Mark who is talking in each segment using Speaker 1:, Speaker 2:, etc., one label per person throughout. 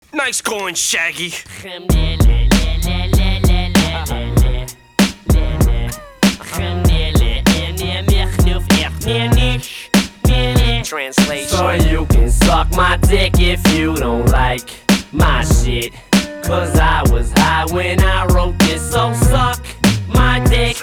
Speaker 1: Nice going, Shaggy. Translation.
Speaker 2: So you can suck my dick if you don't like my shit. Cause I was high when I wrote this, so suck my dick.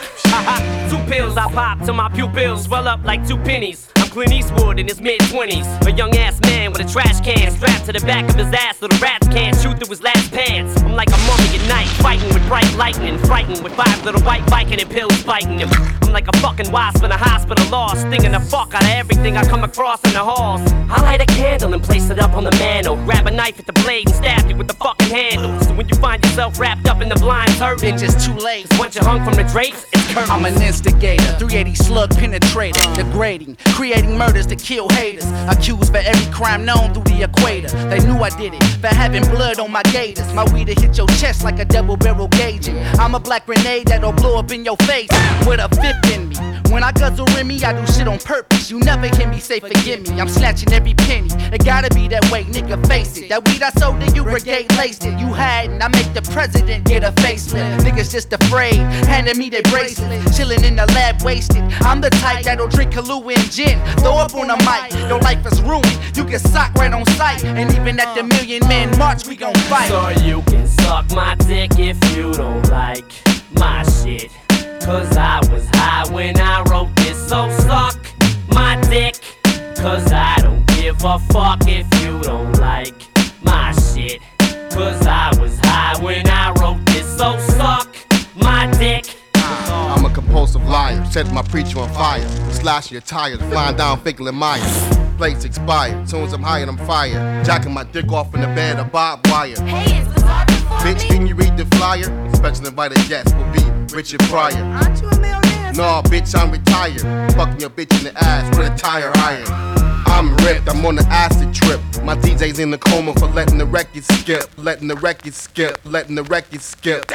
Speaker 1: 2 pills I pop till my pupils swell up like 2 pennies. I'm Clint Eastwood in his mid-20s, a young ass man with a trash can strapped to the back of his ass so the rats can't shoot through his last pants. I'm like a mummy at night, fighting with bright lightning, frightened with 5 little white Viking and pills biting him. I'm like a fucking wasp in a hospital lost, stinging the fuck out of everything I come across in the halls. I light a candle and place it up on the mantle, grab a knife at the blade and stab you with the fucking handle. So when you find yourself wrapped up in the blind turban,
Speaker 3: it's just too late.
Speaker 1: Once you're hung from the drapes, it's curtains.
Speaker 3: I'm an instigator, 380 slug penetrator, degrading, creating murders to kill haters. Accused for every crime known through the equator. They knew I did it for having blood on my gators. My weed'll hit your chest like a double barrel gauging. I'm a black grenade that'll blow up in your face with a 5th in me. When I guzzle Remy, I do shit on purpose. You never hear me say forgive me. I'm snatching every penny. It gotta be that way, nigga, face it. That weed I sold to you, brigade laced it. You hadn't, I make the president get a facelift. Niggas just afraid, handing me their bracelet. Chilling in the lab, wasted. I'm the type that'll drink Kahlua and gin. Throw up on the mic, your life is ruined. You get socked right on sight. And even at the Million Man March, we gon' fight.
Speaker 2: So you can suck my dick if you don't like my shit. Cause I was high when I wrote this, so suck my dick. Cause I don't give a fuck if you don't like my shit. Cause I was high when I wrote this, so suck my dick.
Speaker 4: I'm a compulsive liar, set my preacher on fire. Slash your tires, flying down Finkel Myers. Plates expired, soon as I'm high and I'm fired. Jacking my dick off in the bed of barbed wire.
Speaker 5: Hey, is Bizarre performing?
Speaker 4: Bitch, can you read the flyer? Special invited guest will be Richard Pryor.
Speaker 5: Aren't you a millionaire?
Speaker 4: No, bitch, I'm retired. Fucking your bitch in the ass with a tire iron. I'm ripped, I'm on the acid trip. My DJ's in the coma for letting the record skip. Letting the record skip, letting the record skip.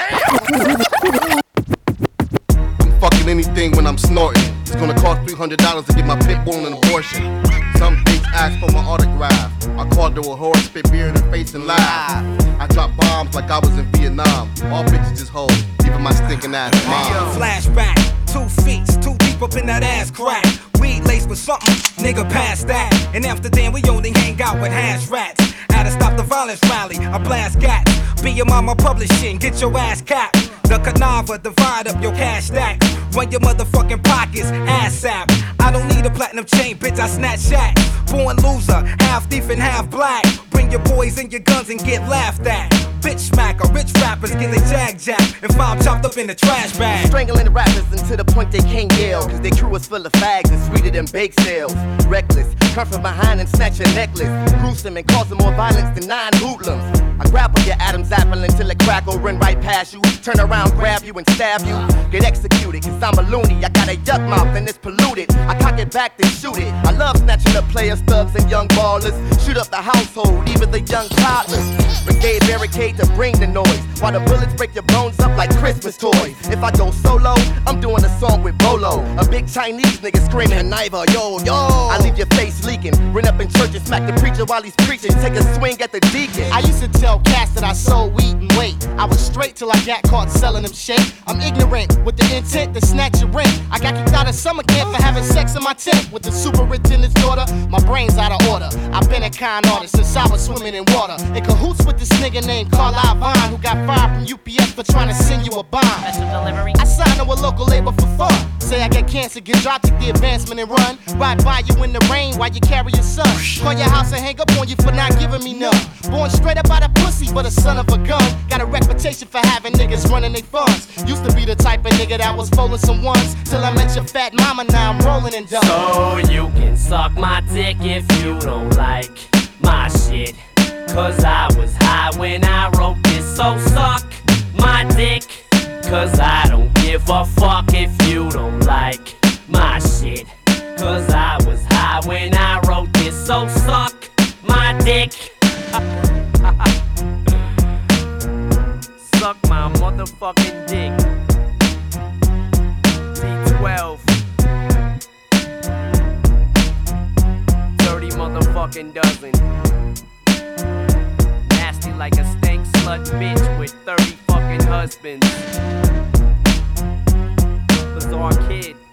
Speaker 4: I'm fucking anything when I'm snorting. It's gonna cost $300 to get my pit bull an abortion. Some bitch asked for my autograph. I called her a whore, spit beer in her face and laugh. I dropped bombs like I was in Vietnam. All bitches just hoes, even my stinking ass mom.
Speaker 6: Flashback, 2 feet, too deep up in that ass crack. Weed laced with something, nigga past that. And after then we only hang out with hash rats. At a Stop the Violence rally, I blast gats. Be your mama publishing, get your ass capped. The Canava, divide up your cash stacks. Run your motherfucking pockets, ass sap. I don't need a platinum chain, bitch, I snatch shacks. Born loser, half thief and half black. Bring your boys and your guns and get laughed at. Bitch smacker, rich rappers get their jag and found chopped up in the trash bag.
Speaker 7: Strangling the rappers until the point they can't yell. Cause their crew is full of fags and sweeter than bake sales. Reckless, come from behind and snatch your necklace. Gruesome and causing more violence than 9 hoodlums. I grapple your Adam's apple until it crackle, run right past you. Turn around, grab you and stab you. Get executed, cause I'm a loony. I got a yuck mouth and it's polluted. I cock it back then shoot it. I love snatching up players, thugs and young ballers. Shoot up the household, even the young toddlers. Brigade barricade to bring the noise, while the bullets break your bones up like Christmas toys. If I go solo, I'm doing a song with Bolo. A big Chinese nigga screaming, Niva, yo, yo. I leave your face leaking, run up in church and smack the preacher while he's preaching. Take a swing at the deacon.
Speaker 8: I used to tell cats that I sold weed and weight. I was straight till I got caught selling them shit. I'm ignorant with the intent to snatch your rent. I got kicked out of summer camp for having sex in my tent with the superintendent's daughter. My brain's out of order. I've been a con artist since I was swimming in water. In cahoots with this nigga named Carlisle Vine, who got fired from UPS for trying to send you a bond. I signed to a local label for fun. Say I get cancer, get dropped, take the advancement and run. Ride by you in the rain while you carry your son. Call your house and hang up on you for not giving me none. Born straight up out of pussy, but a son of a gun. Got a reputation for having niggas running they funds. Used to be the type of nigga that was folding some ones. Till I met your fat mama, now I'm rolling in dough.
Speaker 2: So you can suck my dick if you don't like my shit. Cause I was high when I wrote this, so suck my dick. Cause I don't give a fuck if you don't like my shit. Cause I was high when I wrote this, so suck my dick. Suck my motherfucking dick. D12 30 motherfucking dozen. Nasty like
Speaker 1: husbands. Bizarre Kid.